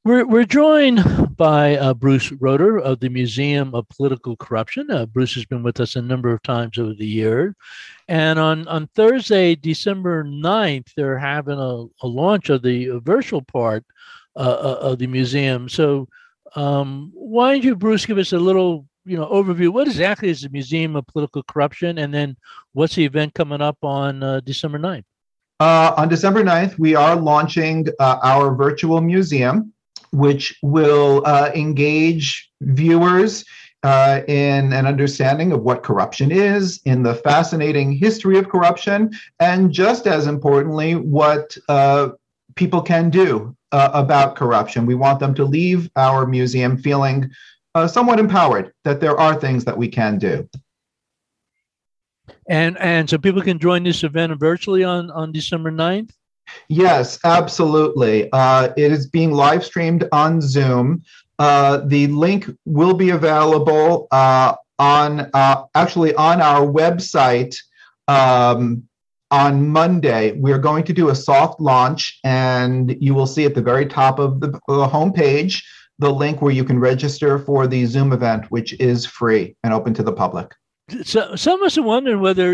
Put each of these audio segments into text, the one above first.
We're joined by Bruce Roeder of the Museum of Political Corruption. Bruce has been with us a number of times over the year. And on Thursday, December 9th, they're having a launch of the virtual part of the museum. So why don't you, Bruce, give us a little overview. What exactly is the Museum of Political Corruption? And then what's the event coming up on December 9th? On December 9th, we are launching our virtual museum, which will engage viewers in an understanding of what corruption is, in the fascinating history of corruption, and just as importantly, what people can do about corruption. We want them to leave our museum feeling somewhat empowered that there are things that we can do. And so people can join this event virtually on December 9th? Yes, absolutely. It is being live streamed on Zoom. The link will be available on our website on Monday. We're going to do a soft launch, and you will see at the very top of the homepage the link where you can register for the Zoom event, which is free and open to the public. So some of us are wondering whether,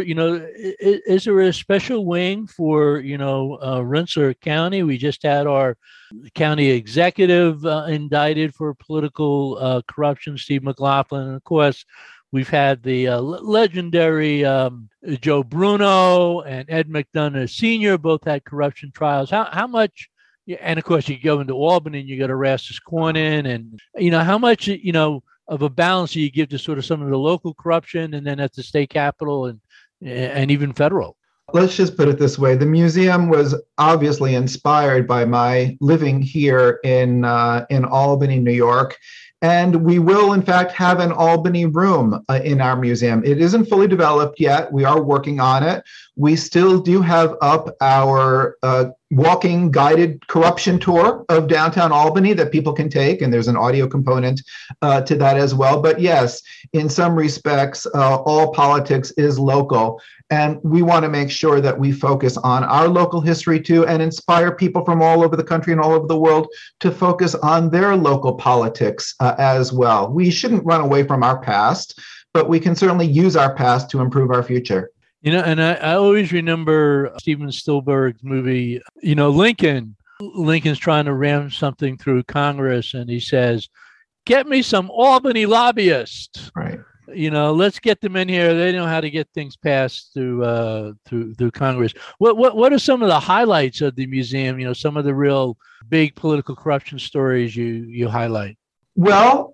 is there a special wing for, Rensselaer County? We just had our county executive indicted for political corruption, Steve McLaughlin. And of course, we've had the legendary Joe Bruno and Ed McDonough Sr. both had corruption trials. How much, and of course, you go into Albany and you got Erastus Cornyn, and, how much, of a balance you give to sort of some of the local corruption and then at the state capitol and even federal? Let's just put it this way. The museum was obviously inspired by my living here in Albany, New York. And we will, in fact, have an Albany room in our museum. It isn't fully developed yet. We are working on it. We still do have up our walking guided corruption tour of downtown Albany that people can take, and there's an audio component to that as well. But yes, in some respects, all politics is local, and we want to make sure that we focus on our local history too, and inspire people from all over the country and all over the world to focus on their local politics as well. We shouldn't run away from our past, but we can certainly use our past to improve our future. And I always remember Steven Spielberg's movie, Lincoln. Lincoln's trying to ram something through Congress, and he says, "Get me some Albany lobbyists." Right. Let's get them in here. They know how to get things passed through Congress. What are some of the highlights of the museum? Some of the real big political corruption stories you highlight. Well,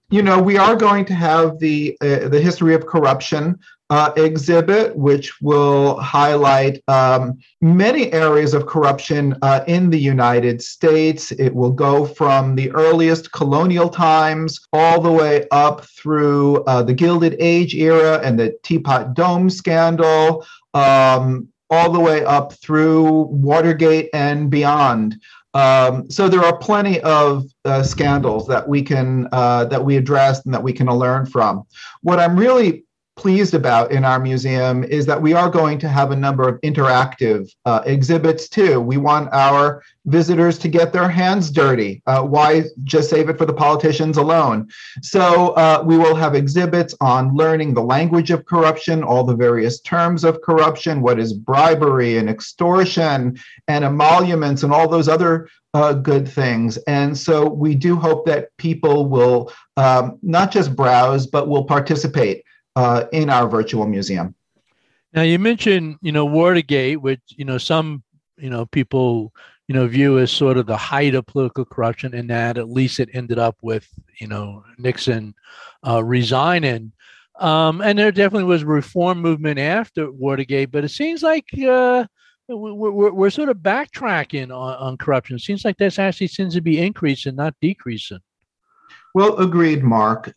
we are going to have the history of corruption exhibit, which will highlight many areas of corruption in the United States. It will go from the earliest colonial times all the way up through the Gilded Age era and the Teapot Dome scandal, all the way up through Watergate and beyond. So there are plenty of scandals that we addressed and that we can learn from. What I'm really pleased about in our museum is that we are going to have a number of interactive exhibits too. We want our visitors to get their hands dirty. Why just save it for the politicians alone? So we will have exhibits on learning the language of corruption, all the various terms of corruption, what is bribery and extortion and emoluments and all those other good things. And so we do hope that people will not just browse, but will participate in our virtual museum. Now you mentioned, Watergate, which, some, people, view as sort of the height of political corruption, and that at least it ended up with, Nixon resigning. And there definitely was a reform movement after Watergate, but it seems like we're sort of backtracking on corruption. It seems like this actually seems to be increasing, not decreasing. Well, agreed, Mark.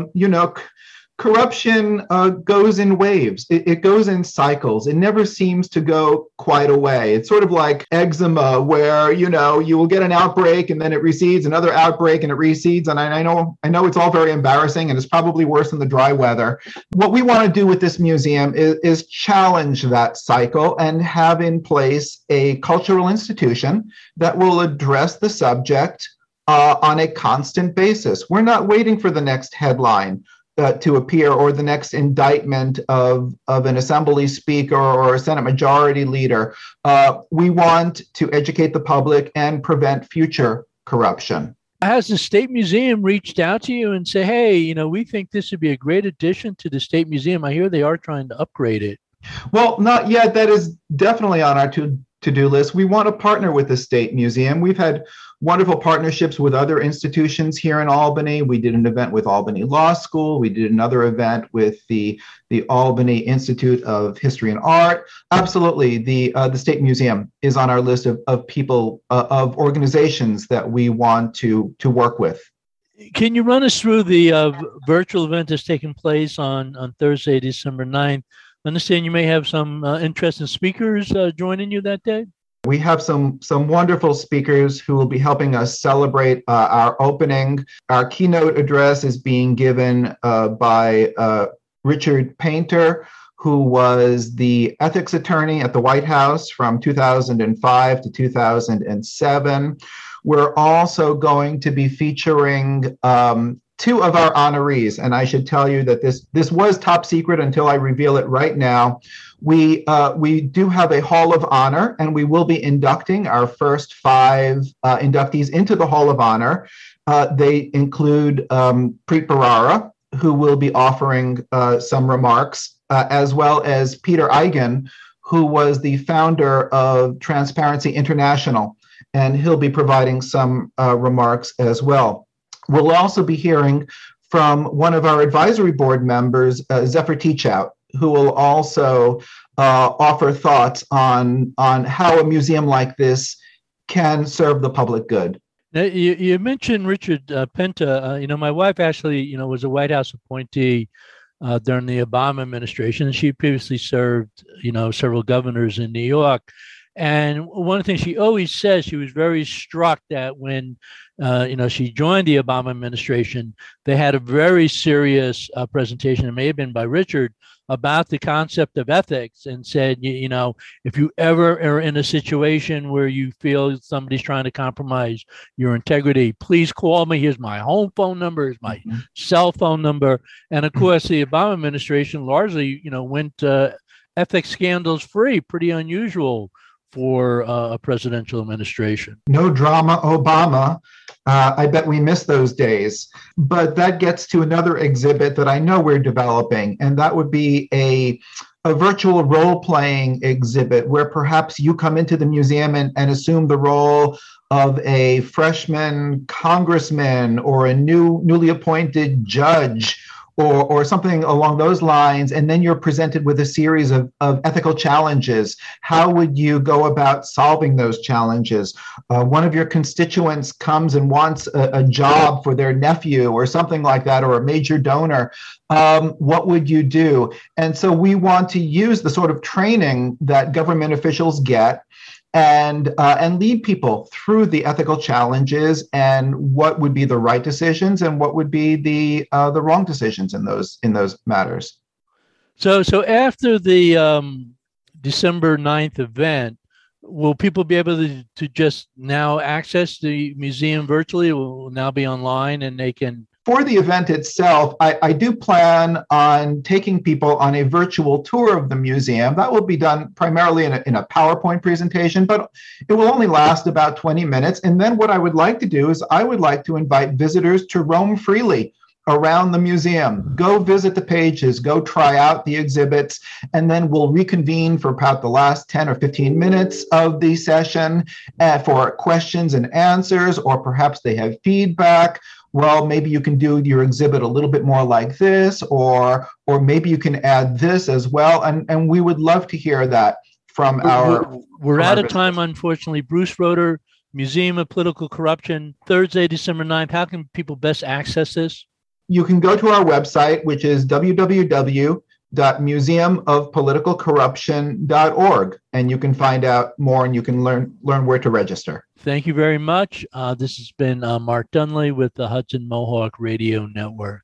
Corruption goes in waves. It goes in cycles. It never seems to go quite away. It's sort of like eczema, where you will get an outbreak and then it recedes, another outbreak and it recedes. And I know it's all very embarrassing, and it's probably worse in the dry weather. What we want to do with this museum is challenge that cycle and have in place a cultural institution that will address the subject on a constant basis. We're not waiting for the next headline to appear or the next indictment of an assembly speaker or a Senate majority leader. We want to educate the public and prevent future corruption. Has the State Museum reached out to you and say, hey, we think this would be a great addition to the State Museum? I hear they are trying to upgrade it. Well, not yet. That is definitely on our to-do list. We want to partner with the State Museum. We've had wonderful partnerships with other institutions here in Albany. We did an event with Albany Law School. We did another event with the Albany Institute of History and Art. Absolutely, the State Museum is on our list of people, of organizations that we want to work with. Can you run us through the virtual event that's taking place on Thursday, December 9th? I understand you may have some interesting speakers joining you that day. We have some wonderful speakers who will be helping us celebrate our opening. Our keynote address is being given by Richard Painter, who was the ethics attorney at the White House from 2005 to 2007. We're also going to be featuring two of our honorees, and I should tell you that this was top secret until I reveal it right now. We do have a Hall of Honor, and we will be inducting our first 5 inductees into the Hall of Honor. They include Preet Bharara, who will be offering some remarks, as well as Peter Eigen, who was the founder of Transparency International, and he'll be providing some remarks as well. We'll also be hearing from one of our advisory board members, Zephyr Teachout, who will also offer thoughts on how a museum like this can serve the public good. Now, you mentioned Richard Painter. My wife actually, was a White House appointee during the Obama administration, and she previously served, several governors in New York. And one of the things she always says, she was very struck that when, she joined the Obama administration, they had a very serious presentation, it may have been by Richard, about the concept of ethics, and said, if you ever are in a situation where you feel somebody's trying to compromise your integrity, please call me. Here's my home phone number, here's my cell phone number. And of course, the Obama administration largely, went ethics scandals free, pretty unusual for a presidential administration. No drama, Obama. I bet we miss those days. But that gets to another exhibit that I know we're developing, and that would be a virtual role-playing exhibit where perhaps you come into the museum and assume the role of a freshman congressman or a newly appointed judge or something along those lines, and then you're presented with a series of ethical challenges. How would you go about solving those challenges? One of your constituents comes and wants a job for their nephew or something like that, or a major donor. What would you do? And so we want to use the sort of training that government officials get and lead people through the ethical challenges and what would be the right decisions and what would be the wrong decisions in those matters. So after the December 9th event, will people be able to just now access the museum virtually? It will now be online and they can... For the event itself, I do plan on taking people on a virtual tour of the museum. That will be done primarily in a PowerPoint presentation, but it will only last about 20 minutes. And then what I would like to do is I would like to invite visitors to roam freely around the museum. Go visit the pages, go try out the exhibits, and then we'll reconvene for about the last 10 or 15 minutes of the session for questions and answers, or perhaps they have feedback. Well, maybe you can do your exhibit a little bit more like this, or maybe you can add this as well. And we would love to hear that from our... We're out of time, unfortunately. Bruce Roeder, Museum of Political Corruption, Thursday, December 9th. How can people best access this? You can go to our website, which is www.museumofpoliticalcorruption.org, and you can find out more and you can learn where to register. Thank you very much. This has been Mark Dunley with the Hudson Mohawk Radio Network.